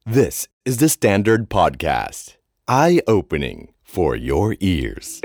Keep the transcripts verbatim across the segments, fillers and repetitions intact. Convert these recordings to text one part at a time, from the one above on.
This is the Standard Podcast. Eye-opening for your ears.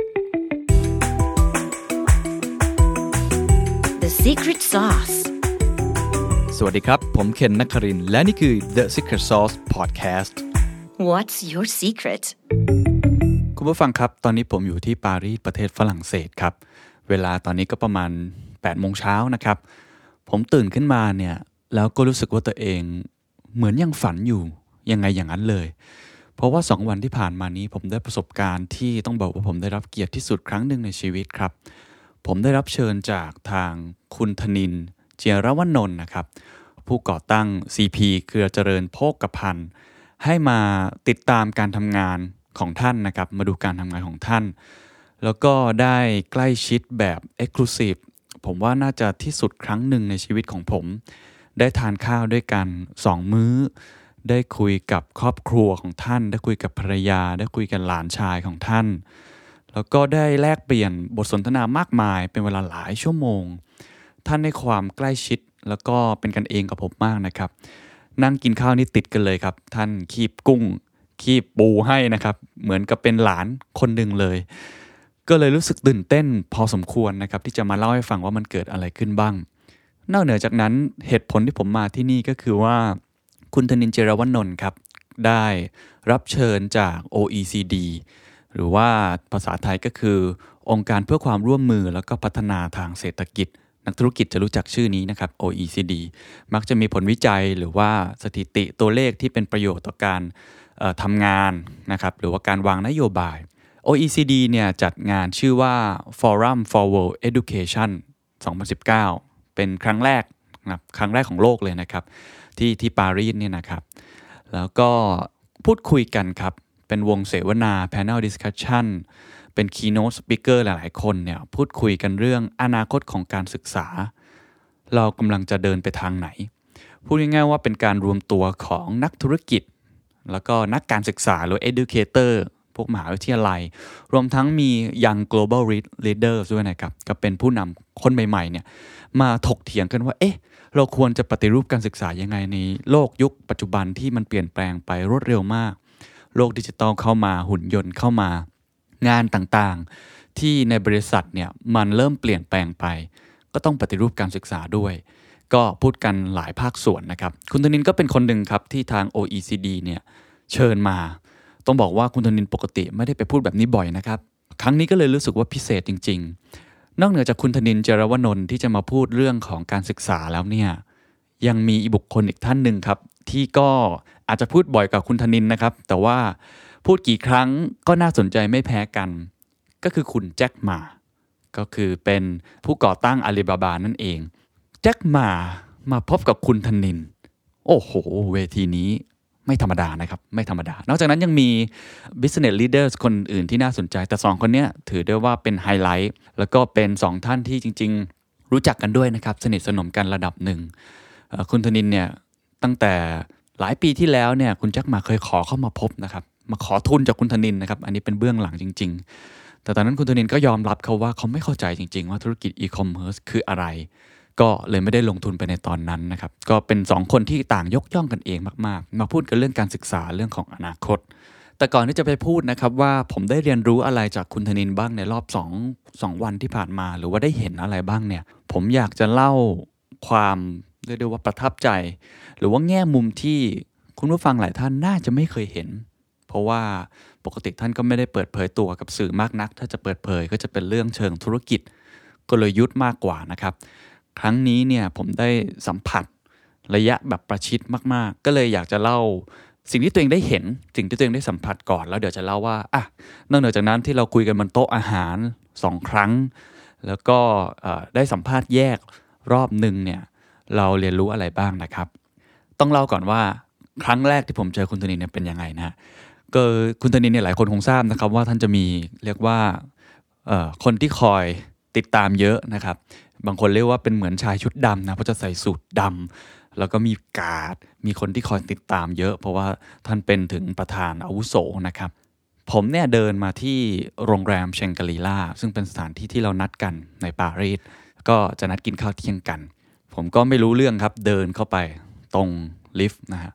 The Secret Sauce. สวัสดีครับผมเคนนครินทร์และนี่คือ The Secret Sauce Podcast. What's your secret? คุณผู้ฟังครับตอนนี้ผมอยู่ที่ปารีสประเทศฝรั่งเศสครับเวลาตอนนี้ก็ประมาณ แปดโมง เช้านะครับผมตื่นขึ้นมาเนี่ยแล้วก็รู้สึกว่าตัวเองเหมือนยังฝันอยู่ยังไงอย่างนั้นเลยเพราะว่าสองวันที่ผ่านมานี้ผมได้ประสบการณ์ที่ต้องบอกว่าผมได้รับเกียรติที่สุดครั้งหนึ่งในชีวิตครับผมได้รับเชิญจากทางคุณธนินทร์เจียรวนนท์นะครับผู้ก่อตั้ง ซี พี เครือเจริญโภคภัณฑ์ให้มาติดตามการทำงานของท่านนะครับมาดูการทำงานของท่านแล้วก็ได้ใกล้ชิดแบบ Exclusive ผมว่าน่าจะที่สุดครั้งหนึ่งในชีวิตของผมได้ทานข้าวด้วยกันสองมื้อได้คุยกับครอบครัวของท่านได้คุยกับภรรยาได้คุยกับหลานชายของท่านแล้วก็ได้แลกเปลี่ยนบทสนทนามากมายเป็นเวลาหลายชั่วโมงท่านให้ความใกล้ชิดแล้วก็เป็นกันเองกับผมมากนะครับนั่งกินข้าวนี่ติดกันเลยครับท่านคีบกุ้งคีบปูให้นะครับเหมือนกับเป็นหลานคนหนึ่งเลยก็เลยรู้สึกตื่นเต้นพอสมควรนะครับที่จะมาเล่าให้ฟังว่ามันเกิดอะไรขึ้นบ้างนอกเหนือจากนั้นเหตุผลที่ผมมาที่นี่ก็คือว่าคุณธนินทร์ เจรวนนท์ครับได้รับเชิญจาก โอ อี ซี ดี หรือว่าภาษาไทยก็คือองค์การเพื่อความร่วมมือแล้วก็พัฒนาทางเศรษฐกิจนักธุรกิจจะรู้จักชื่อนี้นะครับ โอ อี ซี ดี มักจะมีผลวิจัยหรือว่าสถิติตัวเลขที่เป็นประโยชน์ต่อการเอ่อทำงานนะครับหรือว่าการวางนโยบาย โอ อี ซี ดี เนี่ยจัดงานชื่อว่า Forum for World Education สองพันสิบเก้าเป็นครั้งแรกนะครับครั้งแรกของโลกเลยนะครับที่ที่ปารีสเนี่ยนะครับแล้วก็พูดคุยกันครับเป็นวงเสวนา panel discussion เป็น keynote speaker หลายๆคนเนี่ยพูดคุยกันเรื่องอนาคตของการศึกษาเรากำลังจะเดินไปทางไหนพูดง่ายๆว่าเป็นการรวมตัวของนักธุรกิจแล้วก็นักการศึกษาหรือ educator พวกมหาวิทยาลัยรวมทั้งมี young global leaders ด้วยนะครับก็เป็นผู้นำคนใหม่ๆเนี่ยมาถกเถียงกันว่าเอ๊ะเราควรจะปฏิรูปการศึกษายังไงในโลกยุคปัจจุบันที่มันเปลี่ยนแปลงไปรวดเร็วมากโลกดิจิทัลเข้ามาหุ่นยนต์เข้ามางานต่างๆที่ในบริษัทเนี่ยมันเริ่มเปลี่ยนแปลงไปก็ต้องปฏิรูปการศึกษาด้วยก็พูดกันหลายภาคส่วนนะครับคุณธนินทร์ก็เป็นคนหนึ่งครับที่ทาง โอ อี ซี ดี เนี่ยเชิญมาต้องบอกว่าคุณธนินทร์ปกติไม่ได้ไปพูดแบบนี้บ่อยนะครับครั้งนี้ก็เลยรู้สึกว่าพิเศษจริงๆนอกเหนือจากคุณธนินทร์ เจรวนนท์ที่จะมาพูดเรื่องของการศึกษาแล้วเนี่ยยังมีบุคคลอีกท่านหนึ่งครับที่ก็อาจจะพูดบ่อยกว่าคุณธนินทร์นะครับแต่ว่าพูดกี่ครั้งก็น่าสนใจไม่แพ้กันก็คือคุณแจ็คหม่าก็คือเป็นผู้ก่อตั้งอาลีบาบานั่นเองแจ็คหม่ามาพบกับคุณธนินทร์โอ้โหเวทีนี้ไม่ธรรมดานะครับไม่ธรรมดานอกจากนั้นยังมี business leaders คนอื่นที่น่าสนใจแต่สองคนนี้ถือได้ว่าเป็นไฮไลท์แล้วก็เป็นสองท่านที่จริงๆรู้จักกันด้วยนะครับสนิทสนมกันระดับหนึ่งคุณธนินทร์เนี่ยตั้งแต่หลายปีที่แล้วเนี่ยคุณแจ็คหม่าเคยขอเข้ามาพบนะครับมาขอทุนจากคุณธนินทร์นะครับอันนี้เป็นเบื้องหลังจริงๆแต่ตอนนั้นคุณธนินทร์ก็ยอมรับเขาว่าเขาไม่เข้าใจจริงๆว่าธุรกิจอีคอมเมิร์ซคืออะไรก็เลยไม่ได้ลงทุนไปในตอนนั้นนะครับก็เป็นสองคนที่ต่างยกย่องกันเองมากๆมาพูดกันเรื่องการศึกษาเรื่องของอนาคตแต่ก่อนที่จะไปพูดนะครับว่าผมได้เรียนรู้อะไรจากคุณธนินทร์บ้างในรอบสองสองวันที่ผ่านมาหรือว่าได้เห็นอะไรบ้างเนี่ยผมอยากจะเล่าความเรียกได้ว่าประทับใจหรือว่าแง่มุมที่คุณผู้ฟังหลายท่านน่าจะไม่เคยเห็นเพราะว่าปกติท่านก็ไม่ได้เปิดเผยตัวกับสื่อมากนักถ้าจะเปิดเผยก็จะเป็นเรื่องเชิงธุรกิจกลยุทธ์มากกว่านะครับครั้งนี้เนี่ยผมได้สัมผัสระยะแบบประชิดมากๆก็เลยอยากจะเล่าสิ่งที่ตัวเองได้เห็นสิ่งที่ตัวเองได้สัมผัสก่อนแล้วเดี๋ยวจะเล่าว่าอ่ะนอกเหนือจากนั้นที่เราคุยกันบนโต๊ะอาหารสองครั้งแล้วก็ได้สัมภาษณ์แยกรอบนึงเนี่ยเราเรียนรู้อะไรบ้างนะครับต้องเล่าก่อนว่าครั้งแรกที่ผมเจอคุณธนินทร์เนี่ยเป็นยังไงนะก็คุณธนินทร์เนี่ยหลายคนคงทราบนะครับว่าท่านจะมีเรียกว่าคนที่คอยติดตามเยอะนะครับบางคนเรียกว่าเป็นเหมือนชายชุดดำนะเพราะจะใส่สูทดำแล้วก็มีการ์ดมีคนที่คอยติดตามเยอะเพราะว่าท่านเป็นถึงประธานอาวุโสนะครับผมเนี่ยเดินมาที่โรงแรมเชงกรีล่าซึ่งเป็นสถานที่ที่เรานัดกันในปารีสก็จะนัดกินข้าวเที่ยงกันผมก็ไม่รู้เรื่องครับเดินเข้าไปตรงลิฟต์นะฮะ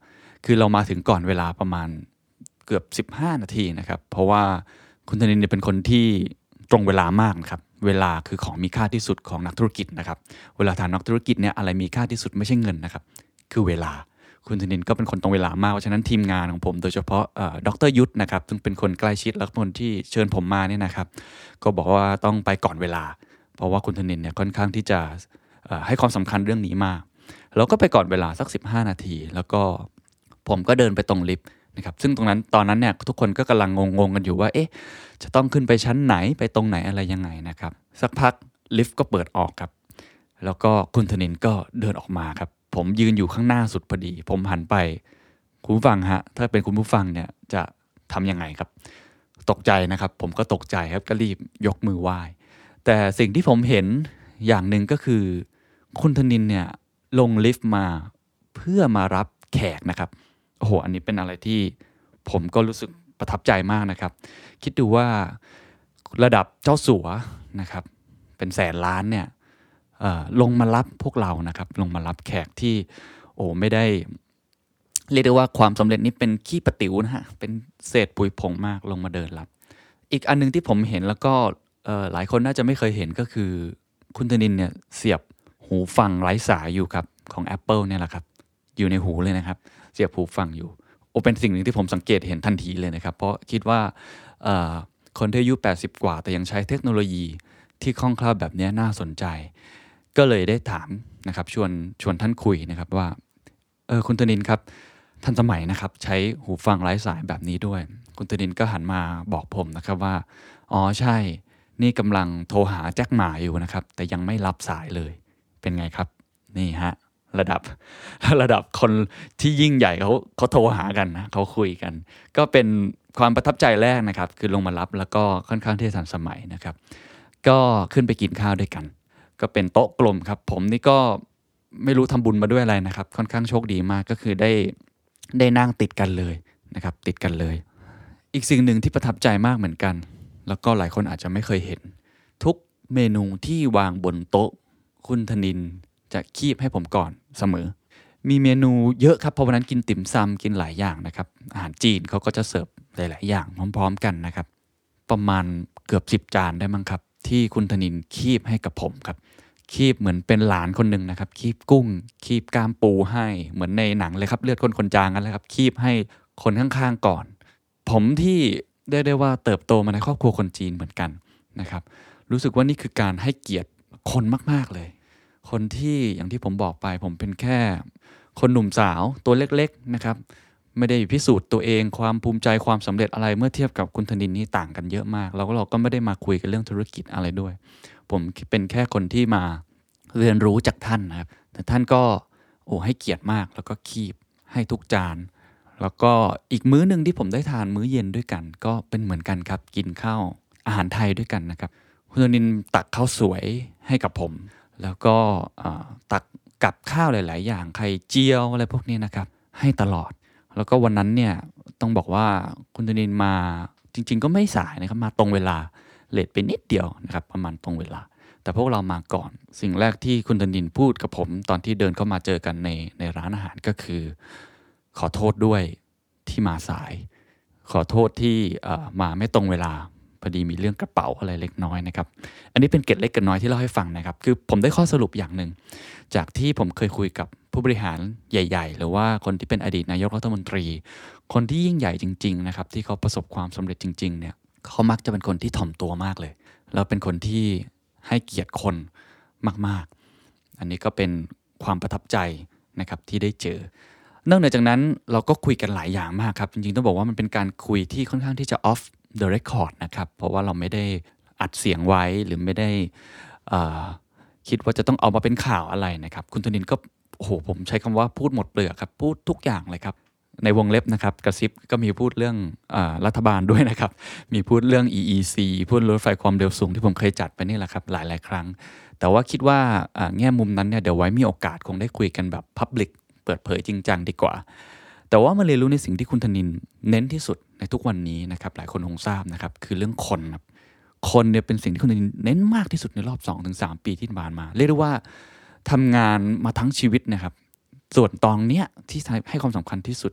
คือเรามาถึงก่อนเวลาประมาณเกือบสิบห้านาทีนะครับเพราะว่าคุณธนินเนี่ยเป็นคนที่ตรงเวลามากนะครับเวลาคือของมีค่าที่สุดของนักธุรกิจนะครับเวลาทำนักธุรกิจเนี่ยอะไรมีค่าที่สุดไม่ใช่เงินนะครับคือเวลาคุณธนินก็เป็นคนตรงเวลามากเพราะฉะนั้นทีมงานของผมโดยเฉพาะดร.ยุทธนะครับซึ่งเป็นคนใกล้ชิดและคนที่เชิญผมมาเนี่ยนะครับก็บอกว่าต้องไปก่อนเวลาเพราะว่าคุณธนินเนี่ยค่อนข้างที่จะให้ความสำคัญเรื่องนี้มากเราก็ไปก่อนเวลาสักสิบห้านาทีแล้วก็ผมก็เดินไปตรงลิฟต์นะครับซึ่งตรงนั้นตอนนั้นเนี่ยทุกคนก็กำลังงงๆกันอยู่ว่าเอ๊ะจะต้องขึ้นไปชั้นไหนไปตรงไหนอะไรยังไงนะครับสักพักลิฟต์ก็เปิดออกครับแล้วก็คุณธนินก็เดินออกมาครับผมยืนอยู่ข้างหน้าสุดพอดีผมหันไปคุณผู้ฟังฮะถ้าเป็นคุณผู้ฟังเนี่ยจะทำยังไงครับตกใจนะครับผมก็ตกใจครับก็รีบยกมือไหว้แต่สิ่งที่ผมเห็นอย่างหนึ่งก็คือคุณธนินเนี่ยลงลิฟต์มาเพื่อมารับแขกนะครับโอ้โหอันนี้เป็นอะไรที่ผมก็รู้สึกประทับใจมากนะครับคิดดูว่าระดับเจ้าสัวนะครับเป็นแสนล้านเนี่ยลงมารับพวกเรานะครับลงมารับแขกที่โอ้ไม่ได้เรียกได้ว่าความสำเร็จนี้เป็นขี้ประติ๋วนะฮะเป็นเศษปุ๋ยผงมากลงมาเดินรับอีกอันนึงที่ผมเห็นแล้วก็หลายคนน่าจะไม่เคยเห็นก็คือคุณธนินเนี่ยเสียบหูฟังไร้สายอยู่ครับของ Apple เนี่ยแหละครับอยู่ในหูเลยนะครับเสียบหูฟังอยู่โอ้เป็นสิ่งหนึ่งที่ผมสังเกตเห็นทันทีเลยนะครับเพราะคิดว่าคนที่อายุแปดสิบกว่าแต่ยังใช้เทคโนโลยีที่คล่องแคล่วแบบนี้น่าสนใจก็เลยได้ถามนะครับชวนชวนท่านคุยนะครับว่าเออคุณธนินครับทันสมัยนะครับใช้หูฟังไร้สายแบบนี้ด้วยคุณธนินก็หันมาบอกผมนะครับว่าอ๋อใช่นี่กำลังโทรหาแจ็คหม่าอยู่นะครับแต่ยังไม่รับสายเลยเป็นไงครับนี่ฮะระดับระดับคนที่ยิ่งใหญ่เขาเขาโทรหากันนะเขาคุยกันก็เป็นความประทับใจแรกนะครับคือลงมารับแล้วก็ค่อนข้างที่ทันสมัยนะครับก็ขึ้นไปกินข้าวด้วยกันก็เป็นโต๊ะกลมครับผมนี่ก็ไม่รู้ทำบุญมาด้วยอะไรนะครับค่อนข้างโชคดีมากก็คือได้ได้นั่งติดกันเลยนะครับติดกันเลยอีกสิ่งหนึ่งที่ประทับใจมากเหมือนกันแล้วก็หลายคนอาจจะไม่เคยเห็นทุกเมนูที่วางบนโต๊ะคุณธนินจะคีบให้ผมก่อนเสมอมีเมนูเยอะครับเพราะวันนั้นกินติ่มซำกินหลายอย่างนะครับอาหารจีนเขาก็จะเสิร์ฟหลายๆอย่างพร้อมๆกันนะครับประมาณเกือบสิบจานได้มั้งครับที่คุณธนินคีบให้กับผมครับคีบเหมือนเป็นหลานคนหนึ่งนะครับคีบกุ้งคีบกล้ามปูให้เหมือนในหนังเลยครับเลือดคนคนจางกันเลยครับคีบให้คนข้างๆก่อนผมที่ได้ได้ว่าเติบโตมาในครอบครัวคนจีนเหมือนกันนะครับรู้สึกว่านี่คือการให้เกียรติคนมากๆเลยคนที่อย่างที่ผมบอกไปผมเป็นแค่คนหนุ่มสาวตัวเล็กๆนะครับไม่ได้พิสูจน์ตัวเองความภูมิใจความสำเร็จอะไรเมื่อเทียบกับคุณธนินนี่ต่างกันเยอะมากแล้วก็เราก็ไม่ได้มาคุยกันเรื่องธุรกิจอะไรด้วยผมเป็นแค่คนที่มาเรียนรู้จากท่านนะครับแต่ท่านก็โอ้ให้เกียรติมากแล้วก็คีบให้ทุกจานแล้วก็อีกมื้อนึงที่ผมได้ทานมื้อเย็นด้วยกันก็เป็นเหมือนกันครับกินข้าวอาหารไทยด้วยกันนะครับคุณธนินตักข้าวสวยให้กับผมแล้วก็ตักกับข้าวหลายๆอย่างไข่เจียวอะไรพวกนี้นะครับให้ตลอดแล้วก็วันนั้นเนี่ยต้องบอกว่าคุณธนินมาจริงๆก็ไม่สายนะครับมาตรงเวลาเลทไปนิดเดียวนะครับประมาณตรงเวลาแต่พวกเรามาก่อนสิ่งแรกที่คุณธนินพูดกับผมตอนที่เดินเข้ามาเจอกันในในร้านอาหารก็คือขอโทษด้วยที่มาสายขอโทษที่มาไม่ตรงเวลาพอดีมีเรื่องกระเป๋าอะไรเล็กน้อยนะครับอันนี้เป็นเกร็ดเล็กเกร็ดน้อยที่เล่าให้ฟังนะครับคือผมได้ข้อสรุปอย่างหนึ่งจากที่ผมเคยคุยกับผู้บริหารใหญ่ๆหรือว่าคนที่เป็นอดีตนายกรัฐมนตรีคนที่ยิ่งใหญ่จริงๆนะครับที่เขาประสบความสำเร็จจริงๆเนี่ยเขามักจะเป็นคนที่ถ่อมตัวมากเลยแล้วเป็นคนที่ให้เกียรติคนมากๆอันนี้ก็เป็นความประทับใจนะครับที่ได้เจอนอกจากนั้นเราก็คุยกันหลายอย่างมากครับจริงๆต้องบอกว่ามันเป็นการคุยที่ค่อนข้างที่จะ off the record นะครับเพราะว่าเราไม่ได้อัดเสียงไว้หรือไม่ได้คิดว่าจะต้องเอามาเป็นข่าวอะไรนะครับคุณธนินก็โอ้โหผมใช้คำว่าพูดหมดเปลือกครับพูดทุกอย่างเลยครับในวงเล็บนะครับกระซิบก็มีพูดเรื่องอ่ารัฐบาลด้วยนะครับมีพูดเรื่อง อี อี ซี พูดรถไฟความเร็วสูงที่ผมเคยจัดไปนี่แหละครับหลายๆครั้งแต่ว่าคิดว่าแง่มุมนั้นเนี่ยเดี๋ยวไว้มีโอกาสคงได้คุยกันแบบ public เปิดเผยจริงจังดีกว่าแต่ว่ามาเรียนรู้ในสิ่งที่คุณธนินเน้นที่สุดในทุกวันนี้นะครับหลายคนคงทราบนะครับคือเรื่องคนครับคนเนี่ยเป็นสิ่งที่คุณธนินเน้นมากที่สุดในรอบ สองถึงสาม ปีที่ผ่านมาเรียกได้ว่าทำงานมาทั้งชีวิตนะครับส่วนตอนเนี้ยที่ให้ความสำคัญที่สุดเนี่ย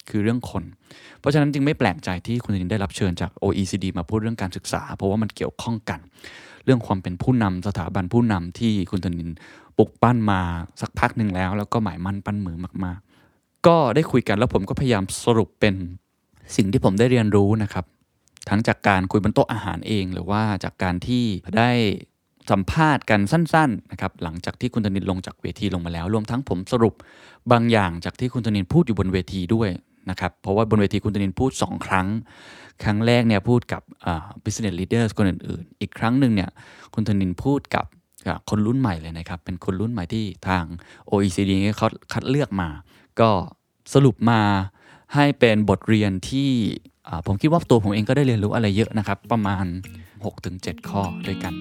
คือเรื่องคนเพราะฉะนั้นจึงไม่แปลกใจที่คุณธนินได้รับเชิญจาก โอ อี ซี ดี มาพูดเรื่องการศึกษาเพราะว่ามันเกี่ยวข้องกันเรื่องความเป็นผู้นำสถาบันผู้นำที่คุณธนินปลุกปั้นมาสักพักหนึ่งแล้วแล้วก็หมายมั่นปั้นมือมากๆก็ได้คุยกันแล้วผมก็พยายามสรุปเป็นสิ่งที่ผมได้เรียนรู้นะครับทั้งจากการคุยบนโต๊ะอาหารเองหรือว่าจากการที่ได้สัมภาษณ์กันสั้นๆนะครับหลังจากที่คุณธนินลงจากเวทีลงมาแล้วรวมทั้งผมสรุปบางอย่างจากที่คุณธนินพูดอยู่บนเวทีด้วยนะครับเพราะว่าบนเวทีคุณธนินพูดสองครั้งครั้งแรกเนี่ยพูดกับอ่า business leaders คนอื่นๆอีกครั้งหนึ่งเนี่ยคุณธนินพูดกับคนรุ่นใหม่เลยนะครับเป็นคนรุ่นใหม่ที่ทาง โอ อี ซี ดี เขาคัดเลือกมาก็สรุปมาให้เป็นบทเรียนที่ผมคิดว่าตัวผมเองก็ได้เรียนรู้อะไรเยอะนะครับประมาณ หกถึงเจ็ด ข้อด้วยกัน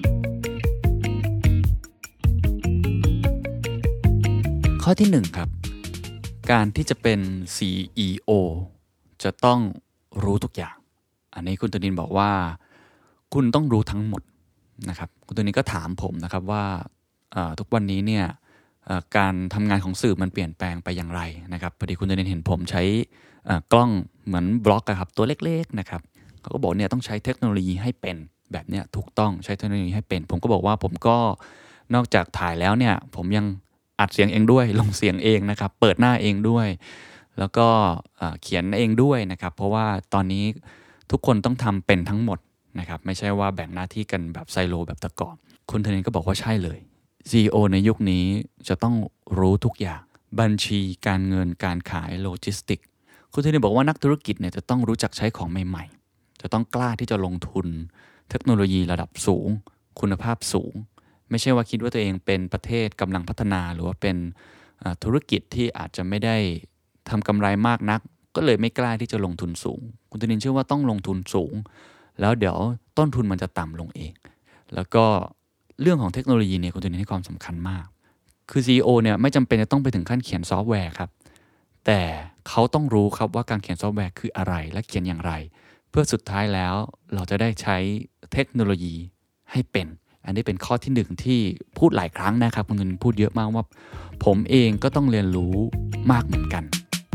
ข้อที่หนึ่งครับการที่จะเป็น ซี อี โอ จะต้องรู้ทุกอย่างอันนี้คุณธนินบอกว่าคุณต้องรู้ทั้งหมดนะครับคุณธนินก็ถามผมนะครับว่าทุกวันนี้เนี่ยการทำงานของสื่อมันเปลี่ยนแปลงไปอย่างไรนะครับพอดีคุณธนินเห็นผมใช้กล้องเหมือนบล็อกครับตัวเล็กๆนะครับเขาก็บอกเนี่ยต้องใช้เทคโนโลยีให้เป็นแบบเนี้ยถูกต้องใช้เทคโนโลยีให้เป็นผมก็บอกว่าผมก็นอกจากถ่ายแล้วเนี่ยผมยังอัดเสียงเองด้วยลงเสียงเองนะครับเปิดหน้าเองด้วยแล้วก็เขียนเองด้วยนะครับเพราะว่าตอนนี้ทุกคนต้องทำเป็นทั้งหมดนะครับไม่ใช่ว่าแบ่งหน้าที่กันแบบไซโลแบบแต่ก่อนคุณธนินก็บอกว่าใช่เลย ซี อี โอ ในยุคนี้จะต้องรู้ทุกอย่างบัญชีการเงินการขายโลจิสติกคุณธนินบอกว่านักธุรกิจเนี่ยจะต้องรู้จักใช้ของใหม่ๆจะต้องกล้าที่จะลงทุนเทคโนโลยีระดับสูงคุณภาพสูงไม่ใช่ว่าคิดว่าตัวเองเป็นประเทศกำลังพัฒนาหรือว่าเป็นธุรกิจที่อาจจะไม่ได้ทำกำไรมากนักก็เลยไม่กล้าที่จะลงทุนสูงคุณธนินเชื่อว่าต้องลงทุนสูงแล้วเดี๋ยวต้นทุนมันจะต่ำลงเองแล้วก็เรื่องของเทคโนโลยีเนี่ยคุณธนินให้ความสำคัญมากคือ ซี อี โอ เนี่ยไม่จำเป็นจะต้องไปถึงขั้นเขียนซอฟต์แวร์ครับแต่เขาต้องรู้ครับว่าการเขียนซอฟต์แวร์คืออะไรและเขียนอย่างไรเพื่อสุดท้ายแล้วเราจะได้ใช้เทคโนโลยีให้เป็นอันนี้เป็นข้อที่หนึ่งที่พูดหลายครั้งนะครับคุณธนินพูดเยอะมากว่าผมเองก็ต้องเรียนรู้มากเหมือนกัน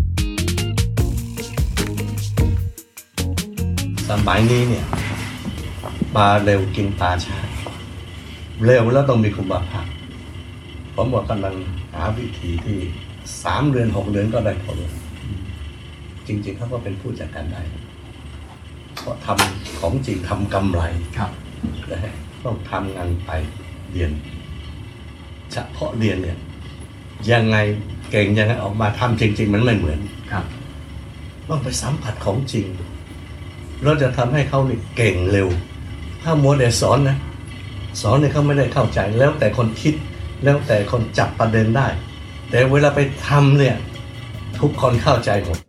สมัยนี้เนี่ยปลาเร็วกินปลาช้าเร็วแล้วต้องมีคุณภาพผมบอกกำลังหาวิธีที่สามเดือนหกเดือนก็ได้ผลจริงๆเขาก็เป็นผู้จัดการได้เพราะทำของจริงทำกำไรครับนะฮะต้องทำงานไปเรียนเฉพาะเรียนเนี่ยยังไงเก่งยังไงออกมาทำจริงๆมันไม่เหมือนครับต้องไปสัมผัสของจริงเราจะทำให้เขาเนี่ยเก่งเร็วถ้ามัวแต่สอนนะสอนเนี่ยเขาไม่ได้เข้าใจแล้วแต่คนคิดแล้วแต่คนจับประเด็นได้แต่เวลาไปทำเนี่ยทุกคนเข้าใจหมด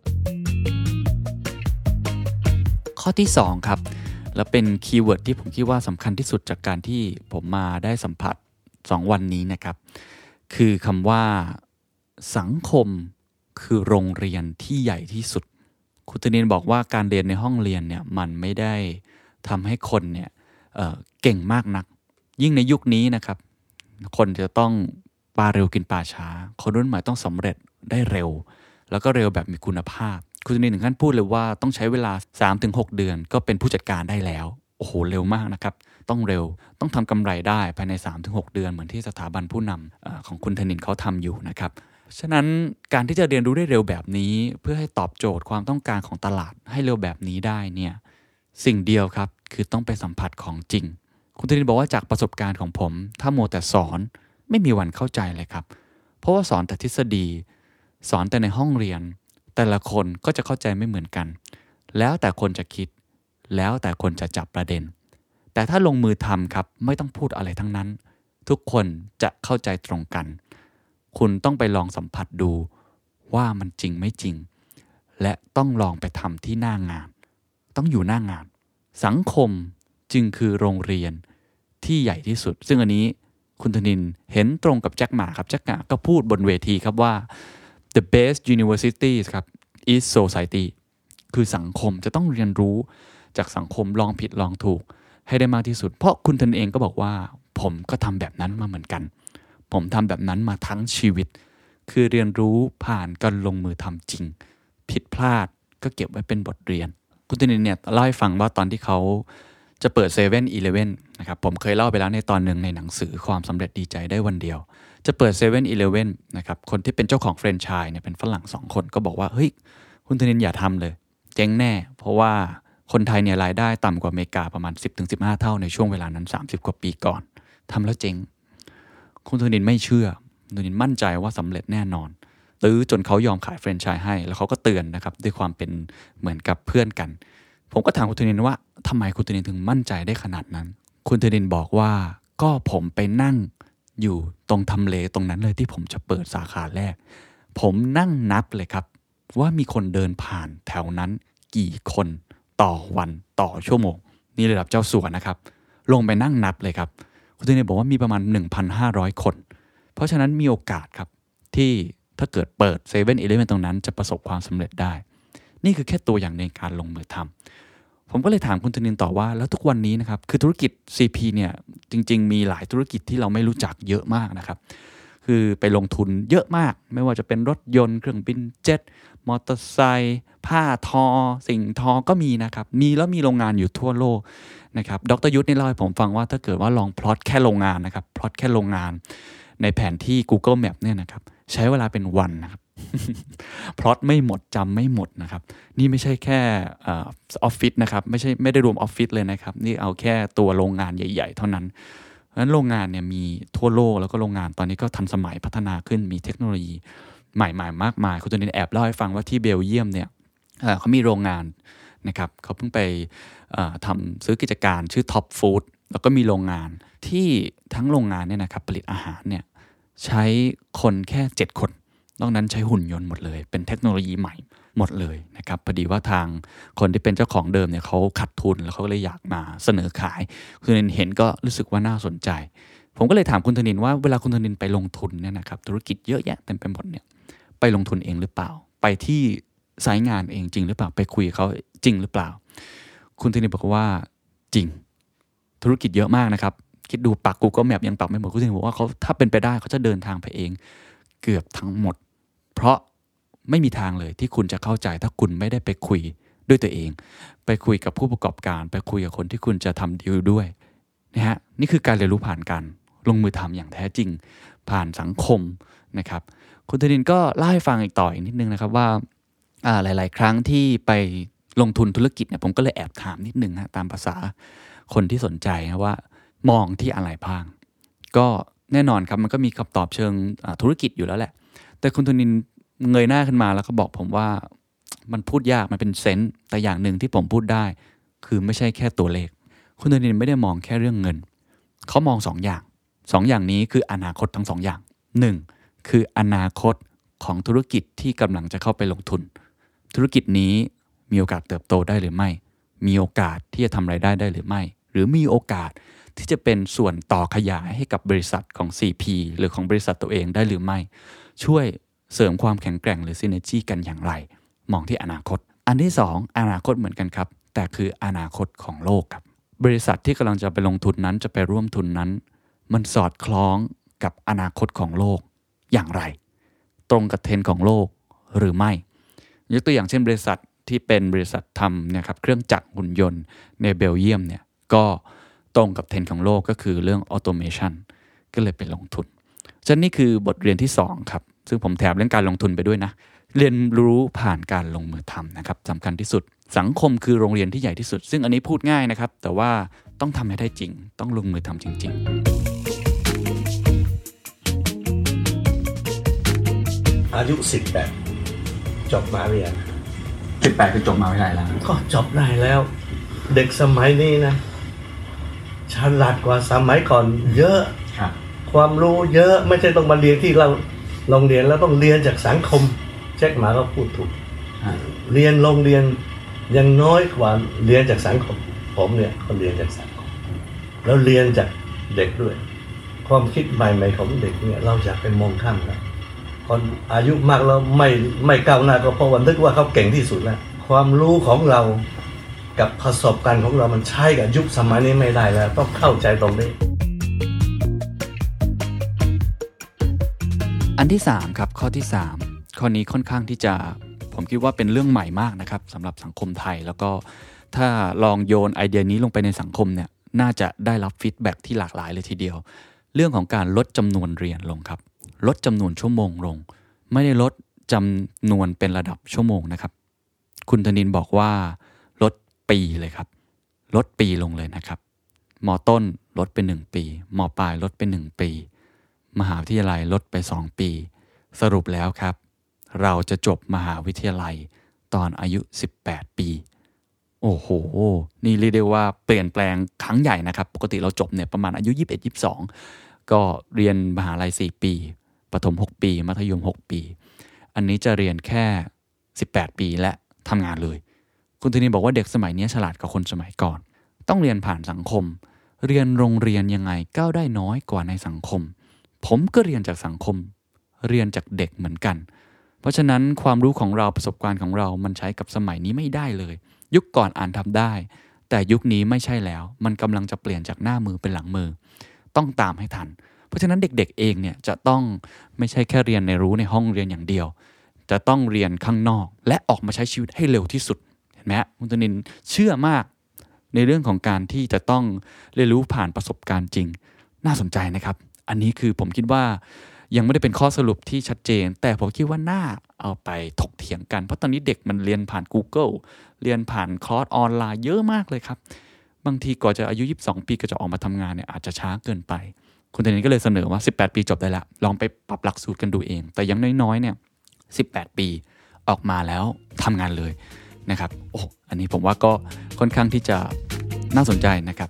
ข้อที่สองครับและเป็นคีย์เวิร์ดที่ผมคิดว่าสำคัญที่สุดจากการที่ผมมาได้สัมผัสสองวันนี้นะครับคือคำว่าสังคมคือโรงเรียนที่ใหญ่ที่สุดคุณธนินบอกว่าการเรียนในห้องเรียนเนี่ยมันไม่ได้ทำให้คนเนี่ย เอ่อ เก่งมากนักยิ่งในยุคนี้นะครับคนจะต้องปลาเร็วกินปลาช้าคนรุ่นใหม่ต้องสำเร็จได้เร็วแล้วก็เร็วแบบมีคุณภาพคุณธนินถึงขั้นพูดเลยว่าต้องใช้เวลา สามถึงหก เดือนก็เป็นผู้จัดการได้แล้วโอ้โหเร็วมากนะครับต้องเร็วต้องทำกำไรได้ภายใน สามถึงหก เดือนเหมือนที่สถาบันผู้นำของคุณธนินเขาทำอยู่นะครับฉะนั้นการที่จะเรียนรู้ได้เร็วแบบนี้เพื่อให้ตอบโจทย์ความต้องการของตลาดให้เร็วแบบนี้ได้เนี่ยสิ่งเดียวครับคือต้องไปสัมผัสของจริงคุณธนินบอกว่าจากประสบการณ์ของผมถ้ามัวแต่สอนไม่มีวันเข้าใจเลยครับเพราะว่าสอนแต่ทฤษฎีสอนแต่ในห้องเรียนแต่ละคนก็จะเข้าใจไม่เหมือนกันแล้วแต่คนจะคิดแล้วแต่คนจะจับประเด็นแต่ถ้าลงมือทำครับไม่ต้องพูดอะไรทั้งนั้นทุกคนจะเข้าใจตรงกันคุณต้องไปลองสัมผัสดูว่ามันจริงไม่จริงและต้องลองไปทำที่หน้างานต้องอยู่หน้างานสังคมจึงคือโรงเรียนที่ใหญ่ที่สุดซึ่งอันนี้คุณธนินเห็นตรงกับแจ็คหม่าครับแจ็คหม่าก็พูดบนเวทีครับว่า the best universities ครับ is society คือสังคมจะต้องเรียนรู้จากสังคมลองผิดลองถูกให้ได้มากที่สุดเพราะคุณธนินเองก็บอกว่าผมก็ทำแบบนั้นมาเหมือนกันผมทำแบบนั้นมาทั้งชีวิตคือเรียนรู้ผ่านการลงมือทำจริงผิดพลาดก็เก็บไว้เป็นบทเรียนคุณธนินทร์เนี่ยเล่าให้ฟังว่าตอนที่เขาจะเปิด เซเว่นอีเลฟเว่น นะครับผมเคยเล่าไปแล้วในตอนหนึ่งในหนังสือความสำเร็จดีใจได้วันเดียวจะเปิด เซเว่นอีเลฟเว่น นะครับคนที่เป็นเจ้าของแฟรนไชส์เนี่ยเป็นฝรั่งสองคนก็บอกว่าเฮ้ยคุณธนินทร์อย่าทำเลยเจ๊งแน่เพราะว่าคนไทยเนี่ยรายได้ต่ำกว่าอเมริกาประมาณ สิบถึงสิบห้า เท่าในช่วงเวลานั้นสามสิบกว่าปีก่อนทำแล้วเจ๊งคุณธนินทร์ไม่เชื่อคุณธนินทร์มั่นใจว่าสำเร็จแน่นอนตื้อจนเขายอมขายแฟรนไชส์ให้แล้วเขาก็เตือนนะครับด้วยความเป็นเหมือนกับเพื่อนกันผมก็ถามคุณธนินทร์ว่าทำไมคุณธนินทร์ถึงมั่นใจได้ขนาดนั้นคุณธนินทร์บอกว่าก็ผมไปนั่งอยู่ตรงทำเลตรงนั้นเลยที่ผมจะเปิดสาขาแรกผมนั่งนับเลยครับว่ามีคนเดินผ่านแถวนั้นกี่คนต่อวันต่อชั่วโมงนี่ระดับเจ้าสัวนะครับลงไปนั่งนับเลยครับคุณธนินทร์บอกว่ามีประมาณ หนึ่งพันห้าร้อย คนเพราะฉะนั้นมีโอกาสครับที่ถ้าเกิดเปิด เซเว่นอีเลฟเว่น ตรงนั้นจะประสบความสำเร็จได้นี่คือแค่ตัวอย่างในการลงมือทำผมก็เลยถามคุณธนินทร์ต่อว่าแล้วทุกวันนี้นะครับคือธุรกิจ ซี พี เนี่ยจริงๆมีหลายธุรกิจที่เราไม่รู้จักเยอะมากนะครับคือไปลงทุนเยอะมากไม่ว่าจะเป็นรถยนต์เครื่องบินเจ็ตมอเตอร์ไซค์ผ้าทอสิ่งทอก็มีนะครับมีแล้วมีโรงงานอยู่ทั่วโลกนะครับดร.ยุทธนี่เล่าให้ผมฟังว่าถ้าเกิดว่าลองพลอตแค่โรงงานนะครับพลอตแค่โรงงานในแผนที่ Google Map เนี่ยนะครับใช้เวลาเป็นวันนะครับ พลอตไม่หมดจำไม่หมดนะครับนี่ไม่ใช่แค่ออฟฟิศนะครับไม่ใช่ไม่ได้รวมออฟฟิศเลยนะครับนี่เอาแค่ตัวโรงงานใหญ่ๆเท่านั้นเพราะฉะนั้นโรงงานเนี่ยมีทั่วโลกแล้วก็โรงงานตอนนี้ก็ทันสมัยพัฒนาขึ้นมีเทคโนโลยีใหม่ๆมากมายคุณตัวนี้แอบเล่าให้ฟังว่าที่เบลเยียมเนี่ย เ, เขามีโรงงานนะครับเขาเพิ่งไปทำซื้อกิจการชื่อ Top Food แล้วก็มีโรงงานที่ทั้งโรงงานเนี่ยนะครับผลิตอาหารเนี่ยใช้คนแค่เจ็ดคนนอกนั้นใช้หุ่นยนต์หมดเลยเป็นเทคโนโลยีใหม่หมดเลยนะครับพอดีว่าทางคนที่เป็นเจ้าของเดิมเนี่ยเขาขาดทุนแล้วเขาก็เลยอยากมาเสนอขายคุณธนินเห็นก็รู้สึกว่าน่าสนใจผมก็เลยถามคุณธนินว่าเวลาคุณธนินไปลงทุนเนี่ยนะครับธุรกิจเยอะแยะเต็มไปหมดเนี่ยไปลงทุนเองหรือเปล่าไปที่สายงานเองจริงหรือเปล่าไปคุยกับเขาจริงหรือเปล่าคุณธนินบอกว่าจริงธุรกิจเยอะมากนะครับคิดดูปัก Google Map ยังปักไม่หมดคุณธนินบอกว่าเขาถ้าเป็นไปได้เขาจะเดินทางไปเองเกือบทั้งหมดเพราะไม่มีทางเลยที่คุณจะเข้าใจถ้าคุณไม่ได้ไปคุยด้วยตัวเองไปคุยกับผู้ประกอบการไปคุยกับคนที่คุณจะทำดีลด้วยนะฮะนี่คือการเรียนรู้ผ่านการลงมือทำอย่างแท้จริงผ่านสังคมนะครับคุณธนินก็เล่าให้ฟังอีกต่ออีกนิดนึงนะครับว่าอ่าหลายๆครั้งที่ไปลงทุนธุรกิจเนี่ยผมก็เลยแอบถามนิดนึงนะตามภาษาคนที่สนใจนะว่ามองที่อะไรบ้างก็แน่นอนครับมันก็มีคำตอบเชิงธุรกิจอยู่แล้วแหละแต่คุณธนินเงยหน้าขึ้นมาแล้วก็บอกผมว่ามันพูดยากมันเป็นเซนส์แต่อย่างหนึ่งที่ผมพูดได้คือไม่ใช่แค่ตัวเลขคุณธนินไม่ได้มองแค่เรื่องเงินเขามองสองอย่างสองอย่างนี้คืออนาคตทั้งสองอย่างหนึ่งคืออนาคตของธุรกิจที่กำลังจะเข้าไปลงทุนธุรกิจนี้มีโอกาสเติบโตได้หรือไม่มีโอกาสที่จะทำรายได้ได้หรือไม่หรือมีโอกาสที่จะเป็นส่วนต่อขยายให้กับบริษัทของ ซี พี หรือของบริษัทตัวเองได้หรือไม่ช่วยเสริมความแข็งแกร่งหรือซินเนอร์จีกันอย่างไรมองที่อนาคตอันที่สองอนาคตเหมือนกันครับแต่คืออนาคตของโลกครับบริษัทที่กำลังจะไปลงทุนนั้นจะไปร่วมทุนนั้นมันสอดคล้องกับอนาคตของโลกอย่างไรตรงกับเทรนด์ของโลกหรือไม่ยกตัวอย่างเช่นบริษัทที่เป็นบริษัททำเนี่ยครับเครื่องจักรหุ่นยนต์ในเบลเยียมเนี่ยก็ตรงกับเทรนด์ของโลกก็คือเรื่องออโตเมชันก็เลยไปลงทุนฉะนั้นนี่คือบทเรียนที่สองครับซึ่งผมแถมเรื่องการลงทุนไปด้วยนะเรียนรู้ผ่านการลงมือทำนะครับสำคัญที่สุดสังคมคือโรงเรียนที่ใหญ่ที่สุดซึ่งอันนี้พูดง่ายนะครับแต่ว่าต้องทำให้ได้จริงต้องลงมือทำจริงๆอายุสิบแปดจบมาเรียนสิบแปดคือจบมาไม่ได้แล้วก็จบได้แล้วเด็กสมัยนี้นะฉลาดกว่าสมัยก่อนเยอะความรู้เยอะไม่ใช่ต้องมาเรียนที่เราโรงเรียนแล้วต้องเรียนจากสังคมเช็คมาก็พูดถูกเรียนโรงเรียนยังน้อยกว่าเรียนจากสังคมผมเนี่ยก็เรียนจากสังคมแล้วเรียนจากเด็กด้วยความคิดใหม่ๆของเด็กเนี่ยเราอยากเป็นมองข้ามนะคนอายุมากแล้วไม่ไม่ก้าวหน้าก็เพราะวันนึกว่าเขาเก่งที่สุดแล้วความรู้ของเรากับประสบการณ์ของเรามันใช้กับยุคสมัยนี้ไม่ได้แล้วต้องเข้าใจตรงนี้อันที่สามครับข้อที่สามข้อนี้ค่อนข้างที่จะผมคิดว่าเป็นเรื่องใหม่มากนะครับสำหรับสังคมไทยแล้วก็ถ้าลองโยนไอเดียนี้ลงไปในสังคมเนี่ยน่าจะได้รับฟีดแบ็กที่หลากหลายเลยทีเดียวเรื่องของการลดจำนวนเรียนลงครับลดจำนวนชั่วโมงลงไม่ได้ลดจำนวนเป็นระดับชั่วโมงนะครับคุณธนินบอกว่าลดปีเลยครับลดปีลงเลยนะครับม.ต้นลดไปหนึ่งปีม.ปลายลดไปหนึ่งปีมหาวิทยาลัยลดไปสองปีสรุปแล้วครับเราจะจบมหาวิทยาลัยตอนอายุสิบแปดปีโอ้โหนี่เรียกได้ว่าเปลี่ยนแปลงครั้งใหญ่นะครับปกติเราจบเนี่ยประมาณอายุยี่สิบเอ็ด ยี่สิบสองก็เรียนมหาลัยสี่ปีประถมหกปีมัธยมหกปีอันนี้จะเรียนแค่สิบแปดปีและทำงานเลยคุณธนินบอกว่าเด็กสมัยนี้ฉลาดกว่าคนสมัยก่อนต้องเรียนผ่านสังคมเรียนโรงเรียนยังไงก้าวได้น้อยกว่าในสังคมผมก็เรียนจากสังคมเรียนจากเด็กเหมือนกันเพราะฉะนั้นความรู้ของเราประสบการณ์ของเรามันใช้กับสมัยนี้ไม่ได้เลยยุคก่อนอ่านทำได้แต่ยุคนี้ไม่ใช่แล้วมันกำลังจะเปลี่ยนจากหน้ามือเป็นหลังมือต้องตามให้ทันเพราะฉะนั้นเด็กๆเองเนี่ยจะต้องไม่ใช่แค่เรียนในรู้ในห้องเรียนอย่างเดียวจะต้องเรียนข้างนอกและออกมาใช้ชีวิตให้เร็วที่สุดเห็นไหมคุณธนินเชื่อมากในเรื่องของการที่จะต้องเรียนรู้ผ่านประสบการณ์จริงน่าสนใจนะครับอันนี้คือผมคิดว่ายังไม่ได้เป็นข้อสรุปที่ชัดเจนแต่ผมคิดว่าน่าเอาไปถกเถียงกันเพราะตอนนี้เด็กมันเรียนผ่าน Google เรียนผ่านคอร์สออนไลน์เยอะมากเลยครับบางทีก่อนจะอายุยี่สิบสองปีก็จะออกมาทำงานเนี่ยอาจจะช้าเกินไปคุณธนินก็เลยเสนอว่าสิบแปดปีจบได้ละลองไปปรับหลักสูตรกันดูเองแต่ยังน้อยๆเนี่ยสิบแปดปีออกมาแล้วทำงานเลยนะครับโอ้อันนี้ผมว่าก็ค่อนข้างที่จะน่าสนใจนะครับ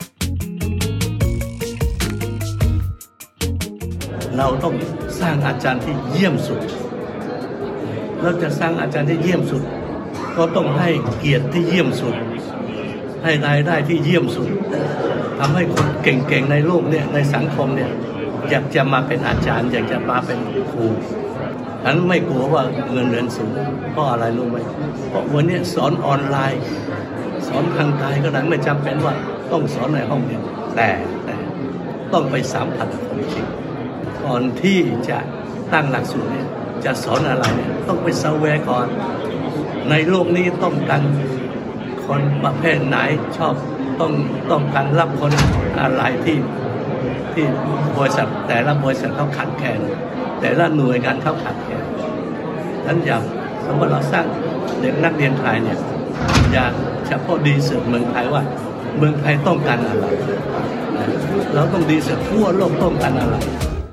เราต้องสร้างอาจารย์ที่เยี่ยมสุดเราจะสร้างอาจารย์ที่เยี่ยมสุดก็ต้องให้เกียรติที่เยี่ยมสุดให้รายได้ที่เยี่ยมสุดทำให้คนเก่งๆในโลกเนี่ยในสังคมเนี่ยอยากจะมาเป็นอาจารย์อยากจะมาเป็นครูฉันไม่กลัวว่าเงินเดือนสูงเพราะอะไรรู้ไหมเพราะวันนี้สอนออนไลน์สอนทางไกลก็ได้ไม่จำเป็นว่าต้องสอนในห้องเรียนแต่แต่ต้องไปสัมผัสคนจริงก่อนที่จะตั้งหลักสูตรเนี่ยจะสอนอะไรเนี่ยต้องไปเซอร์เวย์ก่อนในโลกนี้ต้องการคนประเภทไหนชอบต้องต้องการรับคนอะไรที่ที่บริษัทแต่ละบริษัทเขาขาดแคลนแต่ละหน่วยงานเขาขาดแคลนนั้นอยากสมมติเราสร้างเด็กนักเรียนไทยเนี่ยอยากเฉพาะดีสุดเมืองไทยว่าเมืองไทยต้องการอะไรเราต้องดีสุดทั่วโลกต้องการอะไร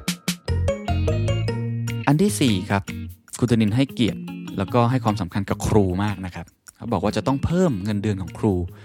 อันที่สี่ครับคุณธนินให้เกียรติแล้วก็ให้ความสำคัญกับครูมากนะครับเขาบอกว่าจะต้องเพิ่มเงินเดือนของครู